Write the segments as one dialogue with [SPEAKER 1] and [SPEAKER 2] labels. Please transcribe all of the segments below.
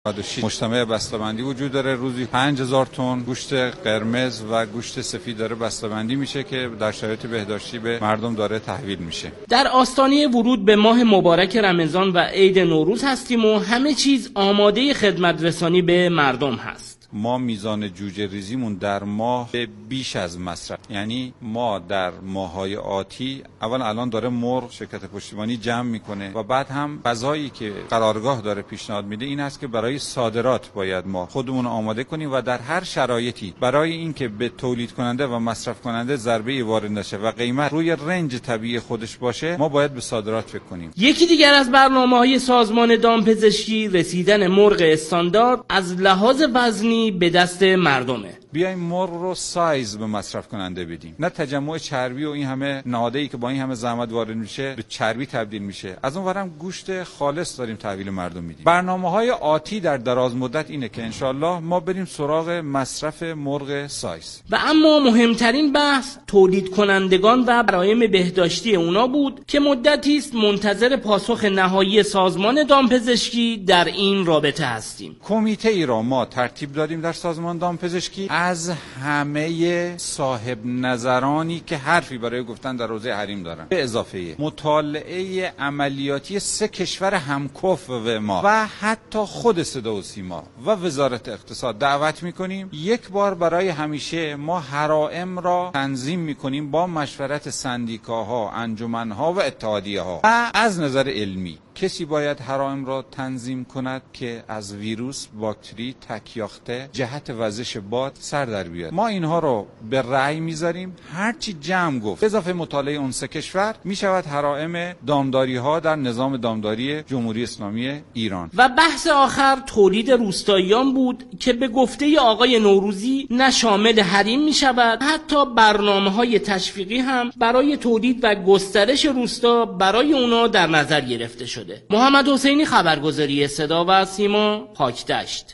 [SPEAKER 1] مجتمع بسته‌بندی وجود داره. روزی 5000 تن گوشت قرمز و گوشت سفید داره بسته‌بندی میشه که در شرایط بهداشتی به مردم داره تحویل میشه.
[SPEAKER 2] در آستانه ورود به ماه مبارک رمضان و عید نوروز هستیم و همه چیز آماده خدمت رسانی به مردم هست.
[SPEAKER 1] ما میزان جوجه ریزیمون در ماه بیش از مصرف، یعنی ما در ماه‌های آتی الان داره مرغ شرکت پشتیبانی جمع میکنه و بعد هم غذایی که قرارگاه داره پیشنهاد میده این است که برای صادرات باید ما خودمون آماده کنیم و در هر شرایطی برای اینکه به تولید کننده و مصرف کننده ضربه وارد نشه و قیمت روی رنج طبیعی خودش باشه، ما باید به صادرات فکر کنیم.
[SPEAKER 2] یکی دیگر از برنامه‌های سازمان دامپزشکی رسیدن مرغ استاندارد از لحاظ وزنی به دست مردمه.
[SPEAKER 1] بیایم مرغ رو سایز به مصرف کننده بدیم، نه تجمع چربی و این همه ناده‌ای که با این همه زحمت وارد میشه به چربی تبدیل میشه. از اون ورم گوشت خالص داریم تحویل مردم میدیم. برنامه‌های آتی در دراز مدت اینه که انشالله ما بریم سراغ مصرف مرغ سایز.
[SPEAKER 2] و اما مهمترین بحث تولید کنندگان و برایم بهداشتی اونا بود که مدتی است منتظر پاسخ نهایی سازمان دامپزشکی در این رابطه هستیم.
[SPEAKER 1] کمیته ای را ما ترتیب دادیم در سازمان دامپزشکی از همه صاحب نظرانی که حرفی برای گفتن در حوزه حریم دارن، به اضافه مطالعه عملیاتی 3 کشور همکفو ما و حتی خود صدا و سیما و وزارت اقتصاد دعوت میکنیم یک بار برای همیشه ما حرائم را تنظیم میکنیم با مشورت سندیکاها، انجمنها و اتحادیه‌ها و از نظر علمی کسی باید حرائم را تنظیم کند که از ویروس، باکتری، تکیاخته، جهت وزش باد سر در بیاد. ما اینها رو به رأی میذاریم، هرچی جمع گفت اضافه مطالعه اون 3 کشور میشود حرائم دامداری ها در نظام دامداری جمهوری اسلامی ایران.
[SPEAKER 2] و بحث آخر تولید روستاییان بود که به گفته آقای نوروزی نه شامل حریم میشود، حتی برنامه‌های تشویقی هم برای تولید و گسترش روستا برای اونا در نظر گرفته شده. محمد حسینی، خبرگزاری صدا و سیما، پاکدشت.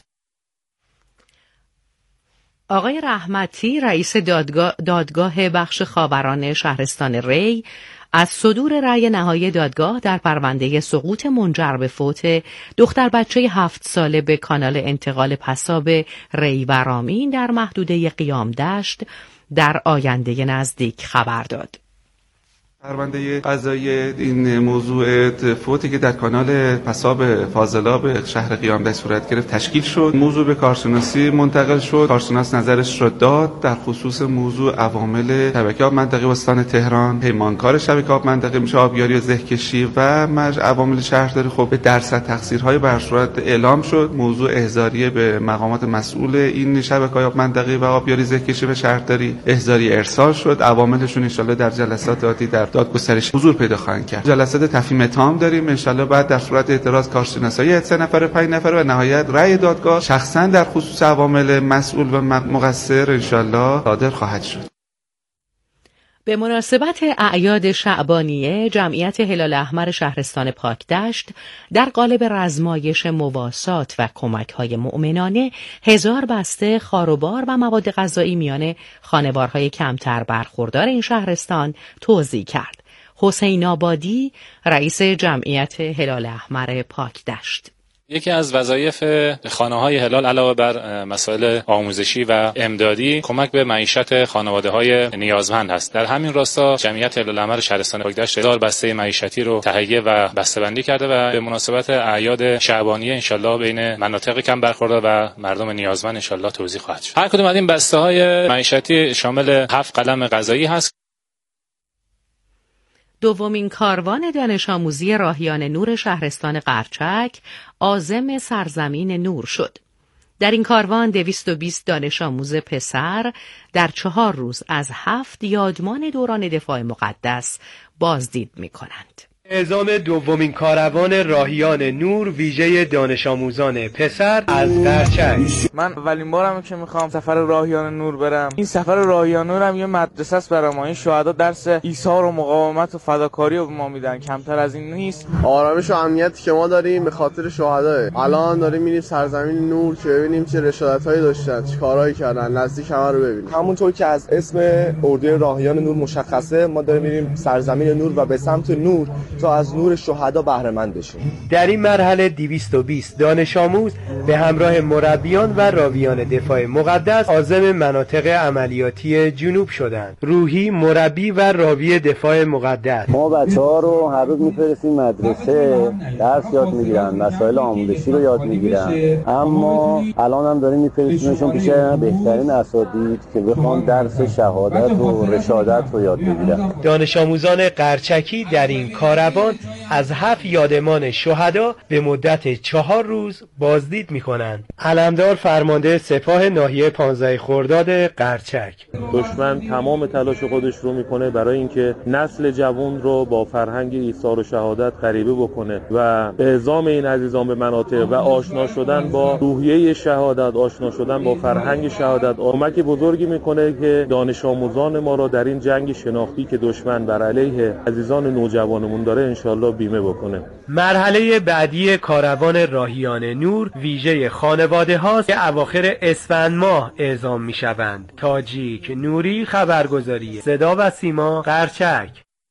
[SPEAKER 3] آقای رحمتی، رئیس دادگاه بخش خاوران شهرستان ری، از صدور رأی نهایی دادگاه در پرونده سقوط منجر به فوت دختر بچه 7 ساله به کانال انتقال پساب ری و رامین در محدوده قیام دشت در آینده نزدیک خبر داد.
[SPEAKER 4] پرونده قضایی این موضوع فوتی که در کانال پساب فاضلاب شهر قیامدشت صورت گرفت تشکیل شد. موضوع به کارشناسی منتقل شد. کارشناس نظرش را داد در خصوص موضوع عوامل شبکه آب منطقه استان تهران، پیمانکار شبکه آب منطقه میشه آبیاری و زهکشی و عوامل شهرداری. خب به درصد تقصیرهای بر صورت اعلام شد. موضوع احضاریه به مقامات مسئول این شبکه آب منطقه و آبیاری زهکشی و شهرداری احضاری ارسال شد. عواملشون ان شاءالله در جلسات آتی در دادگسترش حضور پیدا خواهند کرد. جلسات تفهیم تام داریم ان شاءالله. بعد در صورت اعتراض کارشناسای 3 نفر 5 نفر و نهایت رأی دادگاه شخصا در خصوص عوامل مسئول و مقصر ان شاءالله صادر خواهد شد.
[SPEAKER 3] به مناسبت اعیاد شعبانیه، جمعیت هلال احمر شهرستان پاکدشت در قالب رزمایش مواسات و کمک‌های مؤمنانه 1000 بسته خاروبار و مواد غذایی میان خانوارهای کمتر برخوردار این شهرستان توزیع کرد. حسین آبادی، رئیس جمعیت هلال احمر پاکدشت:
[SPEAKER 5] یکی از وظایف خانه‌های هلال علاوه بر مسائل آموزشی و امدادی کمک به معیشت خانواده‌های نیازمند است. در همین راستا جمعیت هلال احمر شهرستان پاکدشت 1000 بسته معیشتی رو تهیه و بسته‌بندی کرده و به مناسبت اعیاد شعبانیه انشالله بین مناطق کم برخورده و مردم نیازمند انشالله توزیع خواهد شد. هر کدوم از این بسته‌های معیشتی شامل 7 قلم غذایی هست.
[SPEAKER 3] دومین کاروان دانش آموزی راهیان نور شهرستان قرچک عازم سرزمین نور شد. در این کاروان 220 دانش آموز پسر در 4 روز از 7 یادمان دوران دفاع مقدس بازدید می‌کنند.
[SPEAKER 6] اعزام دومین کاروان راهیان نور ویژه دانش آموزان پسر از قرچک.
[SPEAKER 7] من اولین بارمه که میخوام سفر راهیان نور برم. این سفر راهیان نور هم یه مدرسه است برای ما. این شهدا درس ایثار و مقاومت و فداکاری رو به ما میدن، کمتر از این نیست.
[SPEAKER 8] آرامش و امنیتی که ما داریم به خاطر شهداه. الان داریم میریم سرزمین نور که ببینیم چه رشادتایی داشتن، چه کارهایی کردن، نزدیک همه رو ببینیم.
[SPEAKER 9] همونطور که از اسم اردوی راهیان نور مشخصه، ما داریم میریم سرزمین نور و به سمت نور
[SPEAKER 8] تا از نور شهدا بهره مند بشیم.
[SPEAKER 6] در این مرحله 220 دانش آموز به همراه مربیان و راویان دفاع مقدس عازم مناطق عملیاتی جنوب شدند. روحی مربی و راوی دفاع مقدس:
[SPEAKER 9] ما بچه‌ها رو هر روز می‌فرستیم مدرسه، درس یاد می‌گیرن، مسائل آموزشی رو یاد می‌گیرن، اما الان هم داریم می‌فرستیمشون پیش بهترین اساتید که بخوان درس شهادت و رشادت رو یاد بگیرن.
[SPEAKER 6] دانش آموزان قرچکی در این کاروان از 7 یادمان شهدا به مدت 4 روز بازدید می‌کنند. علمدار فرمانده سپاه ناحیه 15 خرداد قرچک:
[SPEAKER 10] دشمن تمام تلاش خودش رو میکنه برای اینکه نسل جوان رو با فرهنگ ایثار و شهادت غریبه بکنه و اعزام این عزیزان به مناطق و آشنا شدن با روحیه شهادت، آشنا شدن با فرهنگ شهادت کمک بزرگی میکنه که دانش آموزان ما رو در این جنگ شناختی که دشمن بر علیه عزیزان نوجوانمون داره انشالله بیمه بکنه.
[SPEAKER 6] مرحله بعدی کاروان راهیان نور ویژه خانواده هاست که اواخر اسفند ماه اعزام می شوند. تاجیک نوری، خبرگزاری صدا و سیما، قرچک.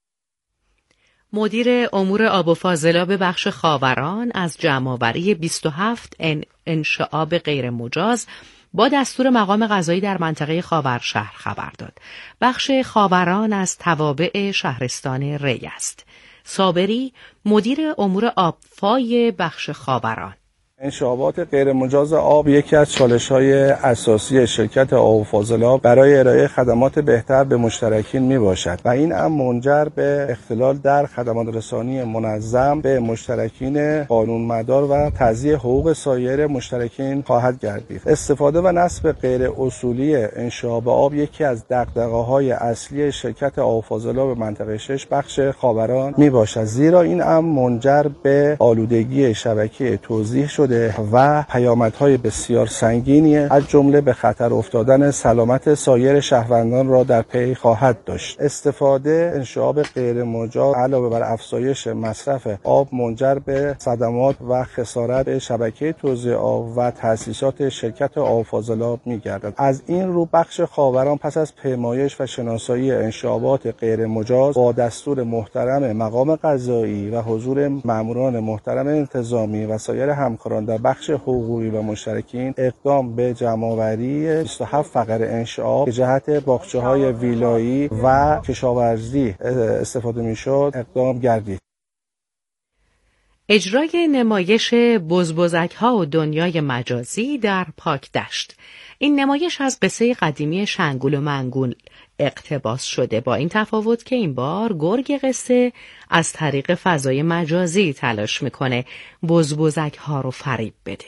[SPEAKER 3] مدیر امور آب و فاضلاب بخش خاوران از جمع‌آوری 27 انشعاب غیر مجاز با دستور مقام قضایی در منطقه خاورشهر خبر داد. بخش خاوران از توابع شهرستان ری است. صابری، مدیر امور آبفای بخش خاوران:
[SPEAKER 11] انشعابات غیر مجاز آب یکی از چالش‌های اساسی شرکت آب و فاضلاب برای ارائه خدمات بهتر به مشترکین میباشد و این امر منجر به اختلال در خدمات رسانی منظم به مشترکین قانونمدار و تضییع حقوق سایر مشترکین خواهد گردید. استفاده و نصب غیر اصولی انشعاب آب یکی از دغدغه‌های اصلی شرکت آب و فاضلاب منطقه 6 بخش خاوران میباشد، زیرا این امر منجر به آلودگی شبکه توزیع شده و پیامدهای بسیار سنگینی از جمله به خطر افتادن سلامت سایر شهروندان را در پی خواهد داشت. استفاده انشعاب غیر مجاز علاوه بر افزایش مصرف آب منجر به صدمات و خسارت به شبکه توزیع آب و تأسیسات شرکت آب و فاضلاب می‌گردد. از این رو بخش خاوران پس از پیمایش و شناسایی انشعابات غیر مجاز با دستور محترم مقام قضایی و حضور ماموران محترم انتظامی و سایر همکاران در بخش حقوقی و مشترکین اقدام به جمع‌آوری 27 فقر انشعاب که جهت باغچه‌های ویلایی و کشاورزی استفاده می‌شد اقدام گردید.
[SPEAKER 3] اجرای نمایش بزبزک‌ها و دنیای مجازی در پاکدشت. این نمایش از قصه قدیمی شنگول و منگول اقتباس شده، با این تفاوت که این بار گرگ قصه از طریق فضای مجازی تلاش میکنه بزبزک‌ها رو فریب بده.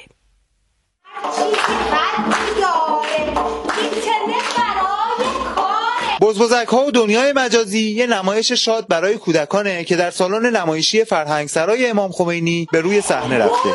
[SPEAKER 12] بزبزک‌ها و دنیای مجازی یه نمایش شاد برای کودکانه که در سالن نمایشی فرهنگسرای امام خمینی به روی صحنه رفته.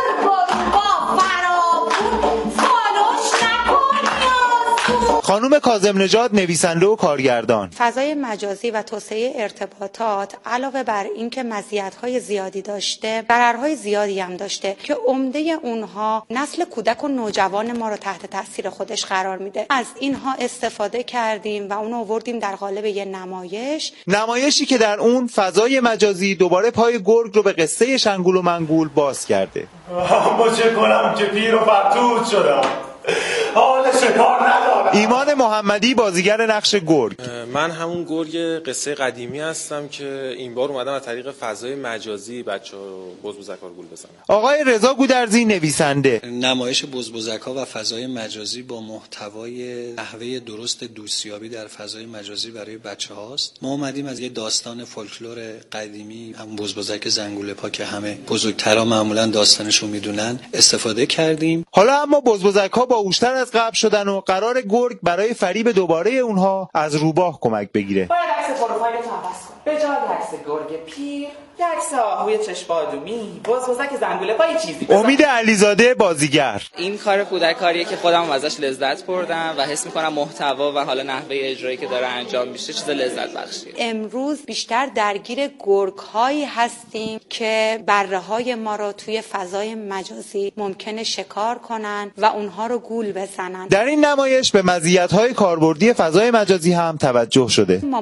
[SPEAKER 12] خانم کاظم نژاد، نویسنده و کارگردان:
[SPEAKER 13] فضای مجازی و توسعه ارتباطات علاوه بر اینکه مزیت‌های زیادی داشته، ضررهای زیادی هم داشته که عمده اونها نسل کودک و نوجوان ما رو تحت تاثیر خودش قرار میده. از اینها استفاده کردیم و اون آوردیم در قالب یه نمایشی که در اون فضای مجازی دوباره پای گرگ رو به قصه شنگول و منگول باز کرده.
[SPEAKER 14] ما چه کنم که پیر و فرتوت شدم، حال شکار ندارم.
[SPEAKER 12] ایمان محمدی، بازیگر نقش گرگ:
[SPEAKER 15] من همون گرگ قصه قدیمی هستم که این بار اومدم از طریق فضای مجازی بچه‌ها رو بزبزک‌ها رو گول بزنم.
[SPEAKER 12] آقای رضا گودرزی، نویسنده:
[SPEAKER 16] نمایش بزبزک‌ها و فضای مجازی با محتوای نحوه درست دوستیابی در فضای مجازی برای بچه‌هاست. ما اومدیم از یه داستان فولکلور قدیمی، هم بزبزک زنگوله پا که همه بزرگترا معمولا داستانشو میدونن، استفاده کردیم.
[SPEAKER 12] حالا اما بزبزک‌ها باهوش‌تر از قبل شدن و قرار گرگ برای فریب دوباره اونها از روباه کمک بگیره.
[SPEAKER 17] باید عکس پروفایلتو عوض کن. به جای عکس گرگ پیر، عکس آهوی چشم آدومی، بزبزک زنگوله پای چیزی بزن.
[SPEAKER 12] امید علیزاده، بازیگر:
[SPEAKER 18] این کار کودکاریه که خودم ازش لذت بردم و حس می‌کنم محتوا و حالا نحوه اجرایی که داره انجام میشه چیز لذت بخشیه.
[SPEAKER 13] امروز بیشتر درگیر گرگ‌هایی هستیم که بره‌های ما رو توی فضای مجازی ممکنه شکار کنن و اونها رو گول بزنن.
[SPEAKER 12] در این نمایش به مزیت‌های کاربردی فضای مجازی هم توجه شده.
[SPEAKER 13] مامان‌بازی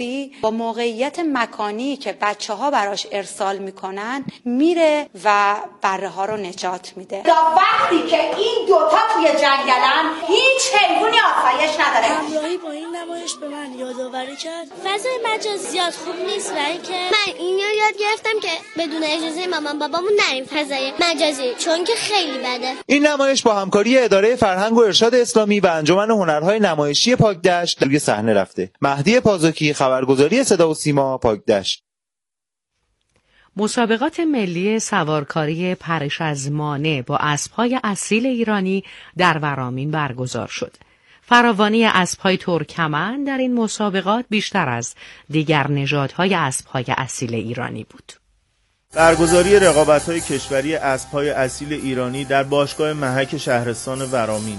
[SPEAKER 13] خصوصی با موقعیت مکانی که بچه‌ها براش ارسال میکنن میره و بره ها رو نجات میده.
[SPEAKER 19] تا وقتی که این دوتا توی جنگلن هیچ حیوانی آسایش نداره.
[SPEAKER 20] همراهی با این نمایش به من یادآوری کرد فضای مجازی زیاد خوب نیست و اینکه من اینو یاد گرفتم که بدون اجازه مامان بابامون نریم فضای مجازی چون که خیلی بده.
[SPEAKER 12] این نمایش با همکاری اداره فرهنگ و ارشاد اسلامی و انجمن هنرهای نمایشی پاکدشت روی صحنه رفته. مهدی پازوکی، خبرگزاری صدا و سیما، پاکدشت.
[SPEAKER 3] مسابقات ملی سوارکاری پرش از مانع با اسب‌های اصیل ایرانی در ورامین برگزار شد. فراوانی اسب‌های ترکمن در این مسابقات بیشتر از دیگر نژادهای اسب‌های اصیل ایرانی بود.
[SPEAKER 21] برگزاری رقابت‌های کشوری اسب‌های اصیل ایرانی در باشگاه محک شهرستان ورامین.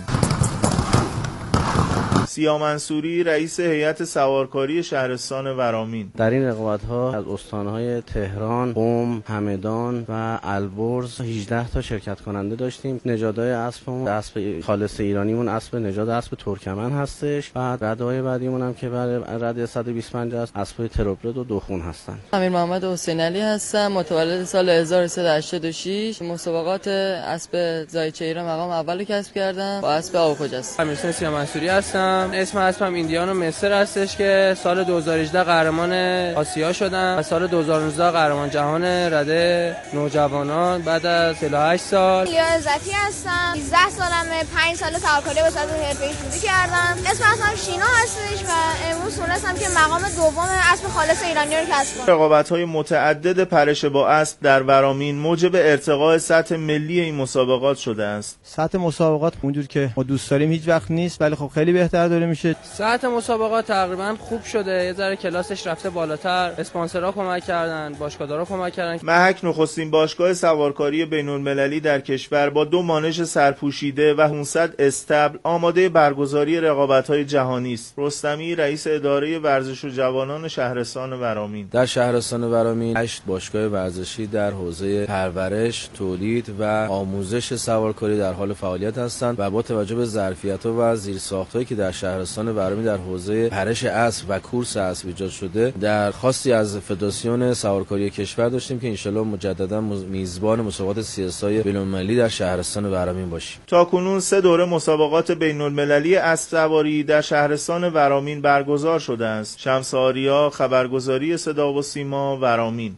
[SPEAKER 21] سیا منصوری رئیس هیئت سوارکاری شهرستان ورامین:
[SPEAKER 22] در این رقابت‌ها از استان‌های تهران، قم، همدان و البرز 18 تا شرکت کننده داشتیم. نژادهای اسبمون اسب خالص ایرانیمون اسب نژاد اسب ترکمن هستش. بعد رده‌های بعدیمون هم که برای رده 125 است اسب تروبرد و دوخون هستن.
[SPEAKER 23] امیر محمد حسین علی هستم، متولد سال 1386. مسابقات اسب زایچه ایران مقام اول کسب کردم با اسب آوخوجست.
[SPEAKER 24] امیر سیا منصوری هستم. اسم اسبم ایندیان و مصر هستش که سال 2018 قهرمان آسیا شدم و سال 2019 قهرمان جهان رده نوجوانان بعد از 48 سال.
[SPEAKER 25] لیا عزتی هستم. 13 سالمه. 5 سال سوارکاری به صورت حرفه‌ای شروع کردم. اسم اسبم شینا هستش و امروز تونستم که مقام دوم اسب خالص ایرانی رو کسب کنم.
[SPEAKER 21] رقابت‌های متعدد پرش با اسب در ورامین موجب ارتقاء سطح ملی این مسابقات شده است.
[SPEAKER 26] سطح مسابقات اونجور که ما دوست داریم هیچ وقت نیست، ولی خب خیلی بهتر داره میشه.
[SPEAKER 24] سطح مسابقات تقریبا خوب شده، یه ذره کلاسش رفته بالاتر. اسپانسرها کمک کردن، باشگاهدارا کمک کردن.
[SPEAKER 21] محک نخستین باشگاه سوارکاری بین‌المللی در کشور با 2 مانش سرپوشیده و 500 استبل آماده برگزاری رقابت‌های جهانی است. رستمی رئیس اداره ورزش و جوانان شهرستان ورامین:
[SPEAKER 22] در شهرستان ورامین 8 باشگاه ورزشی در حوزه پرورش، تولید و آموزش سوارکاری در حال فعالیت هستند و با توجه به ظرفیت‌ها و زیرساخت‌هایی که در شهرستان ورامین در حوزه پرش اسب و کورس اسب ایجاد شده، درخواستی از فدراسیون سوارکاری کشور داشتیم که انشالله مجددا میزبان مسابقات CSI بین‌المللی در شهرستان ورامین باشیم.
[SPEAKER 21] تاکنون 3 دوره مسابقات بین‌المللی اسب سواری در شهرستان ورامین برگزار شده است. شمس آریا، خبرگزاری صدا و سیما، ورامین.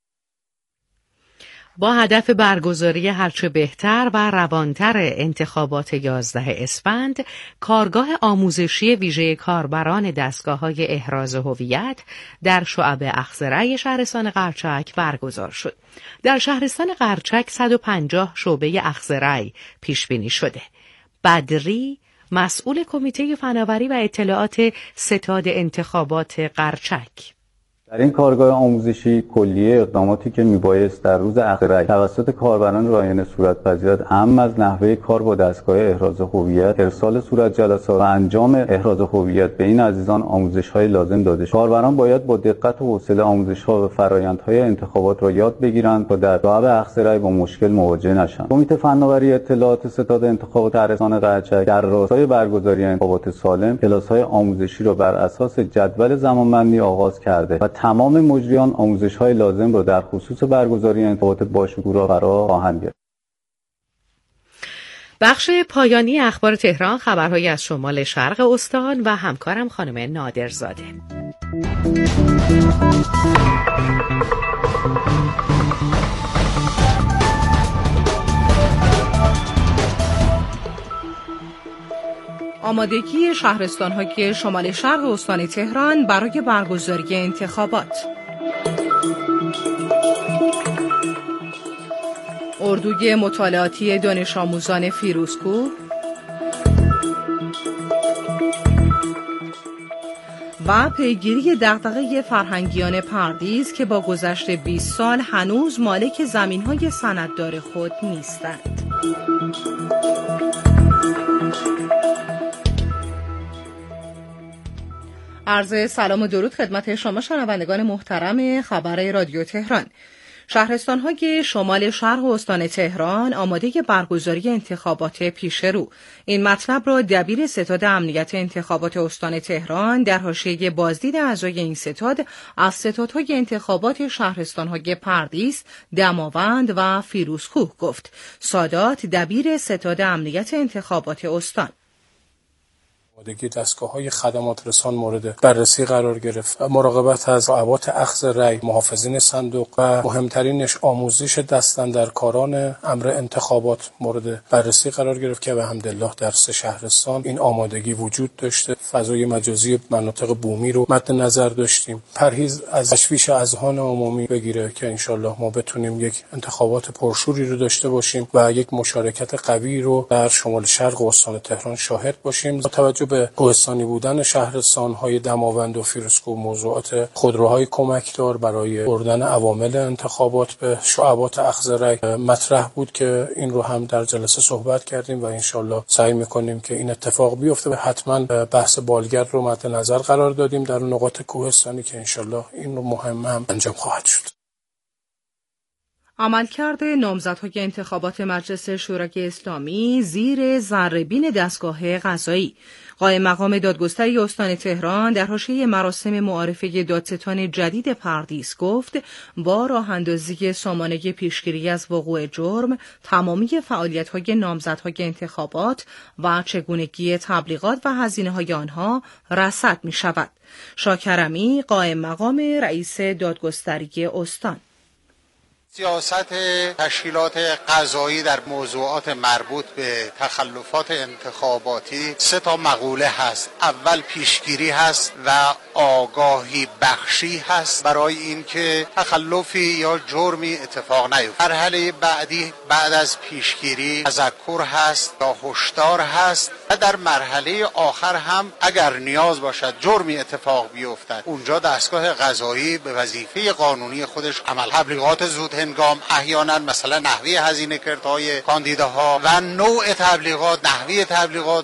[SPEAKER 3] با هدف برگزاری هرچه بهتر و روانتر انتخابات 11 اسفند، کارگاه آموزشی ویژه کاربران دستگاه‌های احراز هویت در شعب اخضرای شهرستان قرچک برگزار شد. در شهرستان قرچک 150 شعبه اخضرای پیش بینی شده. بدری، مسئول کمیته فناوری و اطلاعات ستاد انتخابات قرچک:
[SPEAKER 9] در این کارگاه آموزشی کلیه اقداماتی که میبایست در روز اخیر توسط کاربران رایانه صورت پذیرد، اهم از نحوه کار با دستگاه احراز هویت، ارسال صورت جلسات و انجام احراز هویت به این عزیزان آموزش‌های لازم داده شد. کاربران باید با دقت و حوصله آموزش‌ها و فرآیندهای انتخابات را یاد بگیرند تا در شعب اخضرای با مشکل مواجه نشوند. کمیته فناوری اطلاعات ستاد انتخابات شهرستان قرچک در راستای برگزاری انتخابات سالم، کلاس‌های آموزشی را بر اساس جدول زمانبندی آغاز کرده و تمام مجریان آموزش‌های لازم را در خصوص برگزاری انتخابات باشکوه فرا خواهند گرفت.
[SPEAKER 3] بخش پایانی اخبار تهران، خبرهایی از شمال شرق استان و همکارم خانم نادرزاده.
[SPEAKER 27] آمادگی شهرستان‌های شمال شرق استان تهران برای برگزاری انتخابات. اردوی مطالعاتی دانش آموزان فیروزکوه و پیگیری دغدغه فرهنگیان پردیس که با گذشت 20 سال هنوز مالک زمین‌های سنددار خود نیستند. عرض سلام و درود خدمت شما شنوندگان محترم خبر رادیو تهران. شهرستان‌های شمال شرق استان تهران آماده برگزاری انتخابات پیش رو. این مطلب را دبیر ستاد امنیت انتخابات استان تهران در حاشیه بازدید اعضای این ستاد از ستادهای انتخابات شهرستان‌های پردیس، دماوند و فیروزکوه گفت. سادات دبیر ستاد امنیت انتخابات استان:
[SPEAKER 1] آمادگی دستگاه‌های خدمات رسان مورد بررسی قرار گرفت. مراقبت از ابعاد اخذ رأی، محافظین صندوق و مهمترینش آموزش دستاندرکاران امر انتخابات مورد بررسی قرار گرفت که به حمدالله در 3 شهرستان این آمادگی وجود داشته. فضای مجازی مناطق بومی رو مد نظر داشتیم. پرهیز از تشویش اذهان عمومی بگیره که انشالله ما بتونیم یک انتخابات پرشوری رو داشته باشیم و یک مشارکت قوی رو در شمال شرق استان تهران شاهد باشیم. با توجه به کوهستانی بودن شهرستان‌های دماوند و فیروزکوه، موضوعات خودروهای کمکدار برای بردن عوامل انتخابات به شعبات اخذ رأی مطرح بود که این رو هم در جلسه صحبت کردیم و انشالله سعی می‌کنیم که این اتفاق بیفته. حتما بحث بالگرد رو مد نظر قرار دادیم در نقاط کوهستانی که انشالله این رو مهم هم انجام خواهد شد.
[SPEAKER 27] عملکرد نامزدهای انتخابات مجلس شورای اسلامی زیر ذره‌بین دستگاه قضایی. قائم مقام دادگستری استان تهران در حاشیه مراسم معارفه دادستان جدید پردیس گفت با راه‌اندازی سامانه پیشگیری از وقوع جرم تمامی فعالیت‌های نامزدهای انتخابات و چگونگی تبلیغات و هزینه‌های آنها رصد می‌شود. شاکرمی قائم مقام رئیس دادگستری استان:
[SPEAKER 2] سیاست تشکیلات قضایی در موضوعات مربوط به تخلفات انتخاباتی 3 مقوله هست. اول پیشگیری هست و آگاهی بخشی هست برای اینکه تخلفی یا جرمی اتفاق نیفته. مرحله بعدی بعد از پیشگیری تذکر هست یا هشدار هست و در مرحله آخر هم اگر نیاز باشد جرمی اتفاق بیفتد اونجا دستگاه قضایی به وظیفه قانونی خودش عمل. تبلیغات زود هنگام، احیانا مثلا نحوه هزینه کردهای کاندیداها و نوع تبلیغات، نحوه تبلیغات.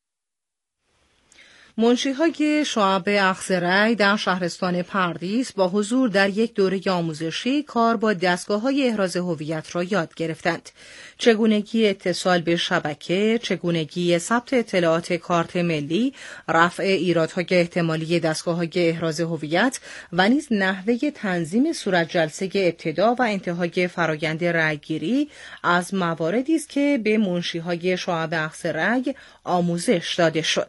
[SPEAKER 27] منشی‌های شعب اخذ رأی در شهرستان پردیس با حضور در یک دوره آموزشی کار با دستگاه‌های احراز هویت را یاد گرفتند. چگونگی اتصال به شبکه، چگونگی ثبت اطلاعات کارت ملی، رفع ایرادهای احتمالی دستگاه‌های احراز هویت و نیز نحوه تنظیم صورت جلسه ابتدا و انتهای فرایند رأیگیری از مواردی است که به منشی‌های شعب اخذ رأی آموزش داده شد.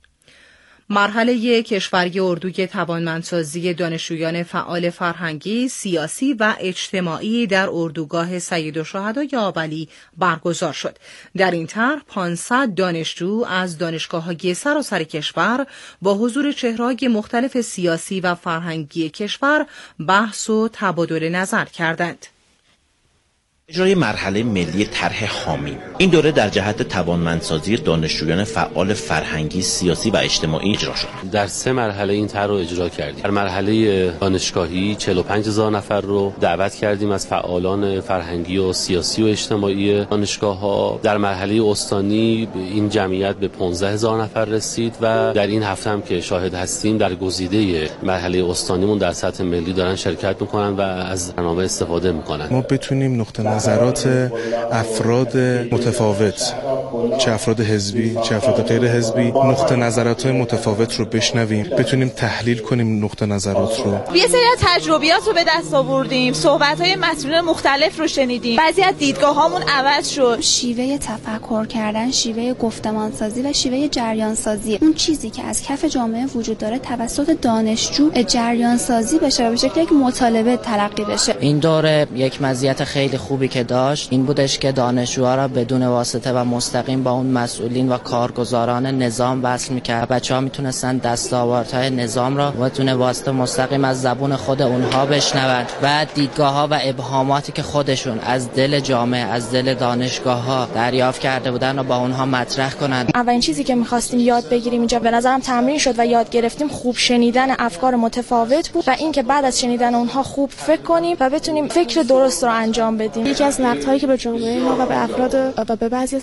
[SPEAKER 27] مرحله کشوری اردوی توانمندسازی دانشجویان فعال فرهنگی، سیاسی و اجتماعی در اردوگاه سیدالشهدای آولی برگزار شد. در این طرح 500 دانشجو از دانشگاه‌های سراسر کشور با حضور چهره‌های مختلف سیاسی و فرهنگی کشور بحث و تبادل نظر کردند.
[SPEAKER 4] اجرای مرحله ملی طرح حامیم. این دوره در جهت توانمندسازی دانشجویان فعال فرهنگی، سیاسی و اجتماعی اجرا شد.
[SPEAKER 5] در 3 مرحله این طرح رو اجرا کردیم. در مرحله دانشگاهی 45000 نفر رو دعوت کردیم از فعالان فرهنگی و سیاسی و اجتماعی دانشگاه‌ها. در مرحله استانی این جمعیت به 15000 نفر رسید و در این هفته هم که شاهد هستیم در گزیده مرحله استانیمون در سطح ملی دارن شرکت میکنن و از برنامه استفاده میکنن.
[SPEAKER 11] ما بتونیم نقطه نظرات افراد متفاوت، چه افراد حزبی چه افراد غیر حزبی، نقطه نظرات متفاوت رو بشنویم، بتونیم تحلیل کنیم نقطه نظرات رو.
[SPEAKER 7] یه سری از تجربیات رو به دست آوردیم، صحبت‌های مسئولین مختلف رو شنیدیم، بعضی از دیدگاه‌هامون عوض شد.
[SPEAKER 8] شیوه تفکر کردن، شیوه گفتمانسازی و شیوه جریانسازی، اون چیزی که از کف جامعه وجود داره توسط دانشجو جریانسازی بشه و به شکل یک مطالبه تلقی بشه.
[SPEAKER 10] این دوره یک مزیت خیلی خوبی که داشت این بودش که دانشجوها را بدون واسطه و مستقیم با اون مسئولین و کارگزاران نظام وصل می‌کرد. بچه‌ها میتونستن دستاوردهای نظام را بدون واسطه مستقیم از زبون خود اونها بشنوند و دیدگاه‌ها و ابهاماتی که خودشون از دل جامعه، از دل دانشگاه‌ها دریافت کرده بودن و با اونها مطرح کنند.
[SPEAKER 7] اولین چیزی که می‌خواستیم یاد بگیریم اینجا به نظرم تمرین شد و یاد گرفتیم خوب شنیدن افکار متفاوت بود و اینکه بعد از شنیدن اونها خوب فکر کنیم و بتونیم فکر درست رو انجام بدیم.
[SPEAKER 8] یکی از نقدهایی که به جامعه ما و به افراد و به بعضی از افراد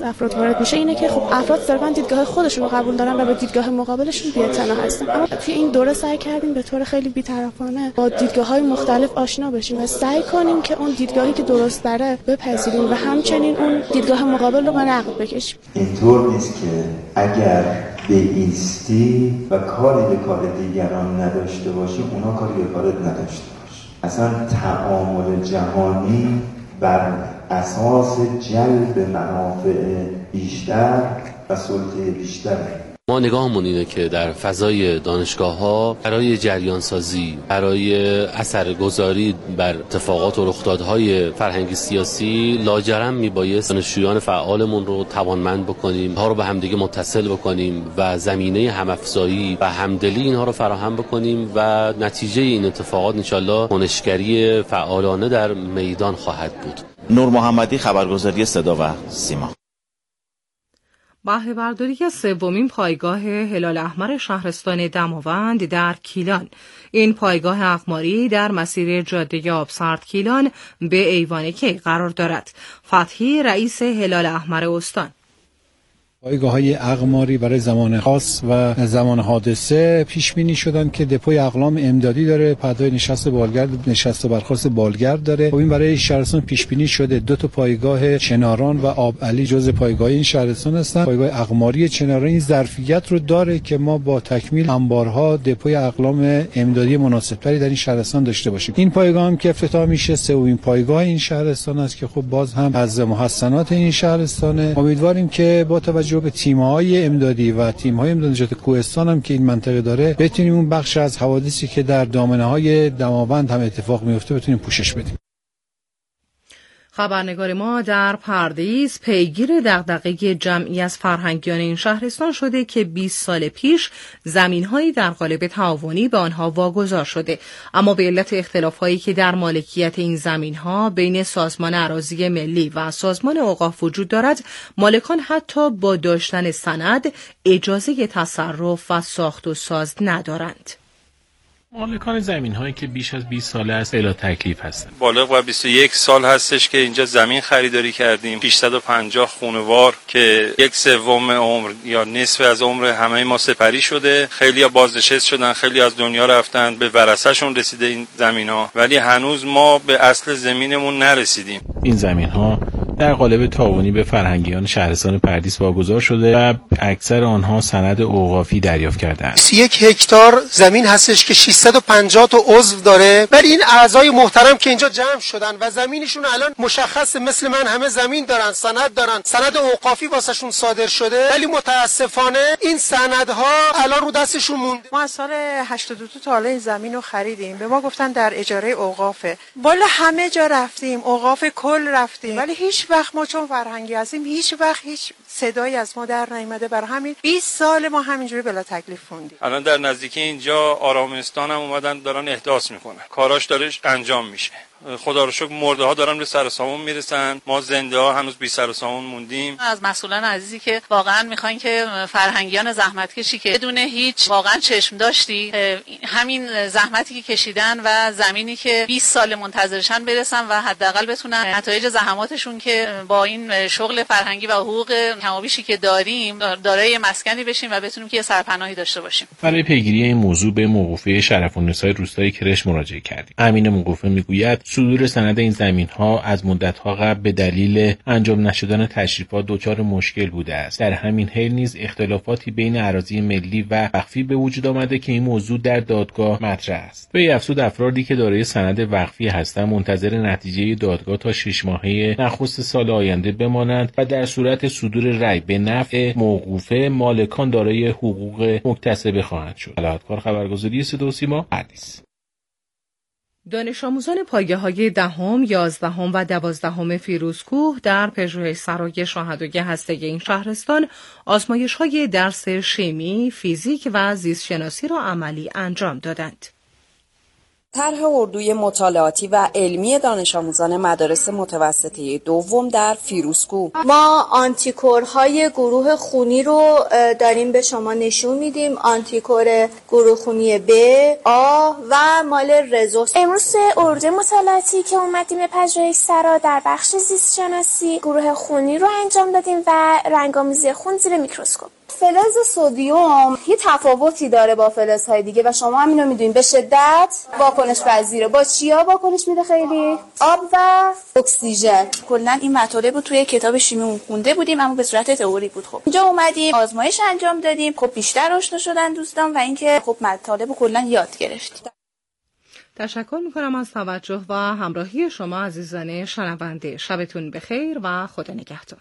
[SPEAKER 6] وارد میشه اینه که خب افراد صرفا دیدگاه خودشون رو قبول دارن و به دیدگاه مقابلشون بی‌اعتنا هستن. اما توی این دوره سعی کردیم به طور خیلی بی‌طرفانه با دیدگاه‌های مختلف آشنا بشیم و سعی کنیم که اون دیدگاهی که درست داره بپذیریم و همچنین اون دیدگاه مقابل رو به نقد بکشیم.
[SPEAKER 13] اینطور نیست که اگر بایستی و کاری به کار دیگران نداشته باشی اونا کاری به کارت نداشته باش. اصلا تعامل جهانی بر اساس جلب منافع بیشتر و سلطه بیشتر.
[SPEAKER 5] ما نگاهمون اینه که در فضای دانشگاه‌ها برای جریان سازی، برای اثرگذاری بر اتفاقات و رخدادهای فرهنگی سیاسی لاجرم میبایست دانشجویان فعالمون رو توانمند بکنیم، اینها رو به همدیگه متصل بکنیم و زمینه همافزایی و همدلی اینها رو فراهم بکنیم و نتیجه این اتفاقات انشالله کنشگری فعالانه در میدان خواهد بود.
[SPEAKER 4] نور محمدی، خبرگزاری صدا و سیما.
[SPEAKER 27] بهره برداری از سومین پایگاه هلال احمر شهرستان دماوند در کیلان. این پایگاه اقماری در مسیر جاده آبسرد کیلان به ایوانکی قرار دارد. فتحی، رئیس هلال احمر استان:
[SPEAKER 14] پایگاه‌های اقماری برای زمان خاص و زمان حادثه پیش بینی شدن که دپوی اقلام امدادی داره، پدای نشست بالگرد، نشست و برخاست بالگرد داره. این برای شهرستان پیش بینی شده. 2 تا پایگاه چناران و آب علی جزء پایگاه این شهرستان هستند. پایگاه اقماری چناران این ظرفیت رو داره که ما با تکمیل انبارها دپوی اقلام امدادی مناسبتری در این شهرستان داشته باشیم. این پایگاه هم که افتتاح میشه سومین پایگاه این شهرستان است که خب باز هم از محسنات این شهرستانه. امیدواریم که با توجه به تیم‌های امدادی و تیم‌های امدادی نجات کوهستان هم که این منطقه داره بتونیم اون بخش از حوادثی که در دامنه‌های دماوند هم اتفاق میفته بتونیم پوشش بدیم.
[SPEAKER 27] خبرنگار ما در پردیس پیگیر دغدغه جمعی از فرهنگیان این شهرستان شده که 20 سال پیش زمین‌هایی در قالب تعاونی به آنها واگذار شده، اما به علت اختلاف‌هایی که در مالکیت این زمین‌ها بین سازمان اراضی ملی و سازمان اوقاف وجود دارد، مالکان حتی با داشتن سند اجازه تصرف و ساخت و ساز ندارند.
[SPEAKER 15] مالکان زمین‌هایی که بیش از 20 ساله است بلا تکلیف هستند.
[SPEAKER 16] بالغ بر 21 سال هستش که اینجا زمین خریداری کردیم. 650 خانوار که 1/3 عمر یا نصف از عمر همه ما سپری شده. خیلی‌ها بازنشست شدن، خیلی از دنیا رفتن، به ورثه‌شون رسیده این زمین‌ها، ولی هنوز ما به اصل زمینمون نرسیدیم.
[SPEAKER 15] این زمین‌ها در قالب تعاونی به فرهنگیان شهرستان پردیس واگذار شده و اکثر آنها سند اوقافی دریافت کرده‌اند.
[SPEAKER 17] 21 هکتار زمین هستش که 650 تا عضو داره، ولی این اعضای محترم که اینجا جمع شدن و زمینشون الان مشخصه، مثل من همه زمین دارن، سند دارن، سند اوقافی واسهشون صادر شده، ولی متاسفانه این سندها الان رو دستشون مونده.
[SPEAKER 18] ما از سال 82 تا حالا این زمین رو خریدیم، به ما گفتن در اجاره اوقافه. والا همه جا رفتیم، اوقاف کل رفتیم، ولی هیچ وقت ما چون فرهنگی هستیم هیچ وقت هیچ صدایی از ما در نیامده. برای همین 20 سال ما همینجوری بلا تکلیف موندیم.
[SPEAKER 16] الان در نزدیکی اینجا آرامستان هم اومدن دارن احداث میکنن، کاراش داره انجام میشه. خدا رو شکر مرده ها دارن به سر و سامون میرسن، ما زنده ها هنوز بی سر و سامون موندیم.
[SPEAKER 28] از مسئولان عزیزی که واقعا میخواین که فرهنگیان زحمتکشی که بدون هیچ واقعا چشم داشتی همین زحمتی که کشیدن و زمینی که 20 سال منتظرشن برسن و حداقل بتونن نتایج زحماتشون که با این شغل فرهنگی و حقوق کمابیشی که داریم دارای مسکنی بشیم و بتونیم که سرپناهی داشته باشیم.
[SPEAKER 15] برای پیگیری این موضوع به موقوفه شرف النساء روستای کرش مراجعه کردیم. امین موقوفه میگوید صدور سند این زمین‌ها از مدت‌ها قبل به دلیل انجام نشدن تشریفات دچار مشکل بوده است. در همین حین نیز اختلافاتی بین اراضی ملی و وقفی به وجود آمده که این موضوع در دادگاه مطرح است. به افزود افرادی که دارای سند وقفی هستند منتظر نتیجه دادگاه تا 6 ماهه نخست سال آینده بمانند و در صورت صدور رأی به نفع موقوفه مالکان دارای حقوق مکتسبه خواهند شد. طلعتکار، خبرگزاری صدا و سیما، پردیس.
[SPEAKER 27] دانش آموزان پایگاه‌های 10ام، 11ام و 12ام فیروزکوه در پژوهش سرای شاهدوی هسته‌ای این شهرستان آزمایش‌های درس شیمی، فیزیک و زیست شناسی را عملی انجام دادند.
[SPEAKER 12] طرح اردوی مطالعاتی و علمی دانش آموزان مدارس متوسطه دوم در فیروزکوه.
[SPEAKER 19] ما آنتیکورهای گروه خونی رو داریم به شما نشون میدیم. آنتیکور گروه خونی B، A و مال رزوس.
[SPEAKER 20] امروز اردوی مطالعاتی که اومدیم به پژوهش سرا در بخش زیست شناسی گروه خونی رو انجام دادیم و رنگ‌آمیزی خون زیر میکروسکوپ.
[SPEAKER 19] فلز سدیم یه تفاوتی داره با فلزهای دیگه و شما هم اینو میدونید. به شدت واکنش پذیره. با چیا واکنش میده؟ خیلی آب و اکسیژن.
[SPEAKER 20] کلا این مطالب رو توی کتاب شیمی خونده بودیم اما به صورت تئوری بود. خب اینجا اومدیم آزمایش انجام دادیم. خب بیشتر آشنا شدن دوستان و اینکه خب مطالب رو کلا یاد گرفتیم.
[SPEAKER 27] تشکر میکنم از توجه و همراهی شما عزیزان شنونده. شبتون بخیر و خدا نگهدار.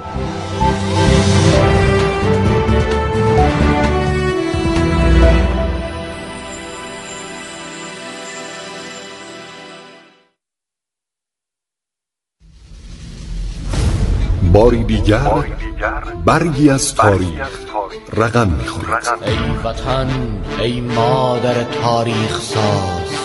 [SPEAKER 22] باری دیگر برگی از تاریخ رقم می‌خورد.
[SPEAKER 23] ای وطن، ای مادر تاریخ ساز،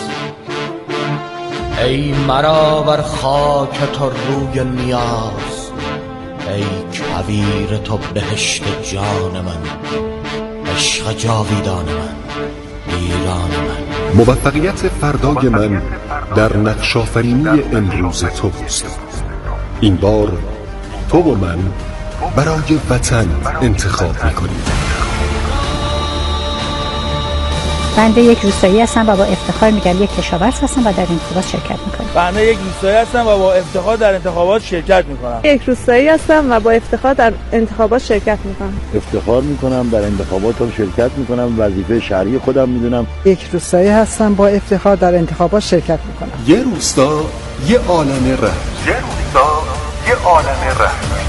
[SPEAKER 23] ای مرا بر خاک تو روی نیاز، ای کویر تو بهشت جان من، عشق جاویدان من، ایران من.
[SPEAKER 22] موفقیت فردای من در نقش آفرینی امروز توست. این بار تو و من برای وطن انتخاب میکنیم.
[SPEAKER 24] بنده یک روستایی هستم و با افتخار میگم یک کشاورز هستم و در انتخابات شرکت میکنم.
[SPEAKER 21] بنده یک روستایی هستم و با افتخار در انتخابات شرکت میکنم.
[SPEAKER 6] یک روستایی هستم و با افتخار در انتخابات شرکت میکنم.
[SPEAKER 9] افتخار میکنم در انتخابات هم شرکت میکنم. وظیفه شهری خودم میدونم.
[SPEAKER 25] یک روستایی هستم با افتخار در انتخابات شرکت میکنم.
[SPEAKER 22] یه روستا یه عالم رهن.
[SPEAKER 26] یه روستا یه عالم رهن.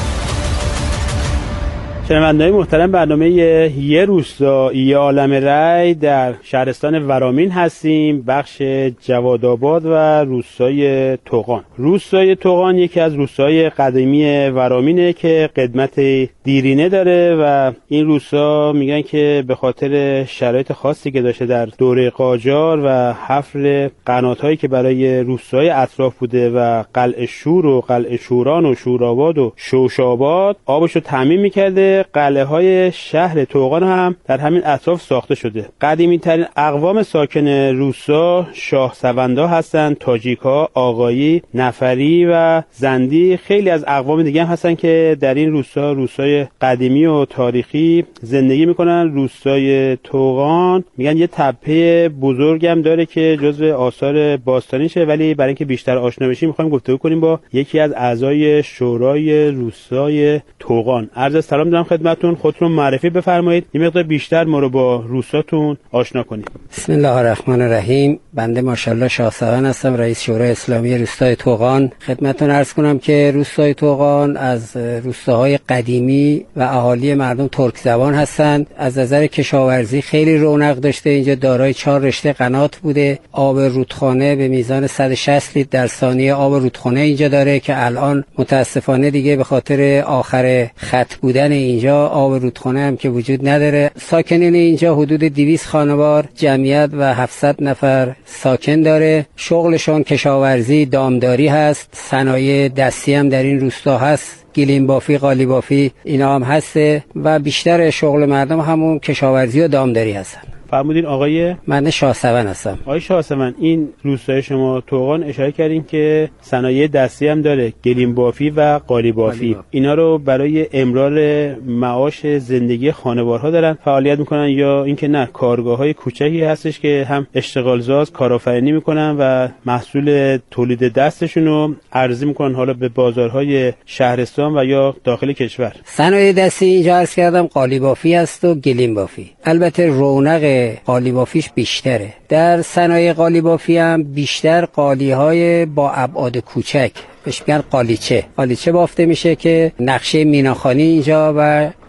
[SPEAKER 21] شنونده‌های محترم، برنامه یه روستا یه عالم رای در شهرستان ورامین هستیم، بخش جوادآباد و روستای طغان. روستای طغان یکی از روستاهای قدیمی ورامینه که قدمت دیرینه داره و این روستا میگن که به خاطر شرایط خاصی که داشته در دوره قاجار و حفر قنات‌هایی که برای روستاهای اطراف بوده و قلعه شور و قلعه شوران و شورآباد و شوشآباد آبشو تامین می‌کرده. قلعه های شهر طغان هم در همین اطراف ساخته شده. قدیمی ترین اقوام ساکن روستا شاه سوندا هستند، تاجیک‌ها، آقایی، نفری و زندی. خیلی از اقوام دیگه هم هستن که در این روستا، روستای قدیمی و تاریخی زندگی میکنن. روستای طغان میگن یه تپه بزرگ هم داره که جزو آثار باستانیشه، ولی برای اینکه بیشتر آشنا بشیم میخوایم گفتگو کنیم با یکی از اعضای شورای روستای طغان. عرض سلام دارم خدمتتون، خودتون معرفی بفرمایید، یه مقدار بیشتر ما رو با روستاتون آشنا کنید.
[SPEAKER 25] بسم الله الرحمن الرحیم. بنده ماشاءالله شاه سون هستم، رئیس شورای اسلامی روستای طغان. خدمتتون عرض کنم که روستای طغان از روستاهای قدیمی و اهالی مردم ترک زبان هستند. از نظر کشاورزی خیلی رونق داشته. اینجا دارای 4 رشته قنات بوده. آب رودخانه به میزان 160 لیتر در ثانیه آب رودخانه اینجا داره که الان متاسفانه دیگه به خاطر آخر خط بودن اینجا آب رودخانه هم که وجود نداره. ساکنین اینجا حدود 200 خانوار جمعیت و 700 نفر ساکن داره. شغلشون کشاورزی، دامداری هست. صنایع دستی هم در این روستا هست، گلیم بافی، قالی بافی اینا هم هسته و بیشتر شغل مردم همون کشاورزی و دامداری هستن.
[SPEAKER 21] فرمودین آقای؟
[SPEAKER 25] من شاه سون هستم.
[SPEAKER 21] آقای شاه سون، این روستای شما طغان اشاره کردین که صنایع دستی هم داره، گلیم بافی و قالی بافی. اینا رو برای امرار معاش زندگی خانوارها دارن فعالیت میکنن یا اینکه نه کارگاه‌های کوچکی هستش که هم اشتغالزاز کارآفرینی میکنن و محصول تولید دستشون رو عرضه میکنن حالا به بازارهای شهرستان و یا داخل کشور؟
[SPEAKER 25] صنایع دستی اینجا عرض کردم قالی بافی است و گلیم بافی. البته رونق قالی بافیش بیشتره. در صنایع قالی بافی هم بیشتر قالی های با ابعاد کوچک بهش میگن قالیچه بافته میشه که نقشه میناخوانی اینجا و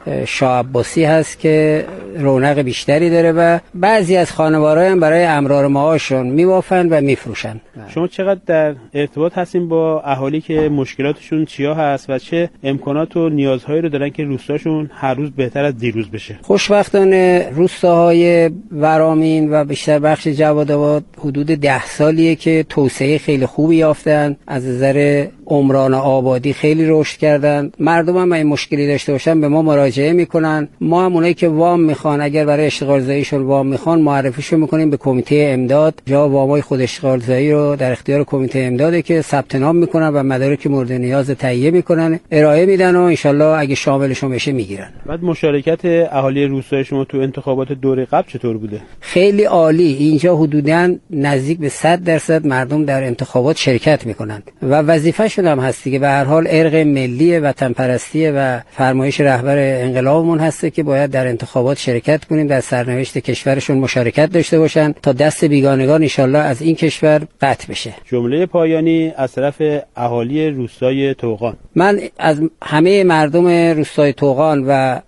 [SPEAKER 25] شاه عباسی هست که رونق بیشتری داره و بعضی از خانوارها هم برای امرار معاششون میوافن و میفروشن.
[SPEAKER 1] شما چقدر در ارتباط هستین با اهالی که مشکلاتشون چیا هست و چه امکانات و نیازهایی رو دارن که روستاشون هر روز بهتر از دیروز بشه؟
[SPEAKER 25] خوشبختانه روستاهای ورامین و بیشتر بخش جوادآباد حدود 10 سالیه که توسعه خیلی خوبی یافتن، از نظر عمران آبادی خیلی رشد کردن. مردم هم این مشکلی داشته باشن به ما مراجعه میکنن، ما هم اونایی که وام میخوان اگر برای اشتغال زاییشون وام میخوان معرفیشون میکنیم به کمیته امداد. جا وامای خود اشتغال زایی رو در اختیار کمیته امداده که ثبت نام میکنن و مدارک مورد نیاز تهیه میکنن، ارائه میدن و انشالله اگه شاملشون بشه میگیرن.
[SPEAKER 1] بعد مشارکت اهالی روستای شما تو انتخابات دوره قبل چطور بوده؟
[SPEAKER 25] خیلی عالی. اینجا حدوداً نزدیک به 100% مردم در انتخابات شرکت میکنن و وظیفه‌شون هم هستی که به هر حال ارق ملی وطن پرستی و فرمایش رهبر انقلابمون هسته که باید در انتخابات شرکت کنیم، در سرنوشت کشورشون مشارکت داشته باشن تا دست بیگانگان انشالله از این کشور قطع بشه.
[SPEAKER 1] جمله پایانی از طرف اهالی روستای طوقان.
[SPEAKER 25] من از همه مردم روستای طوقان و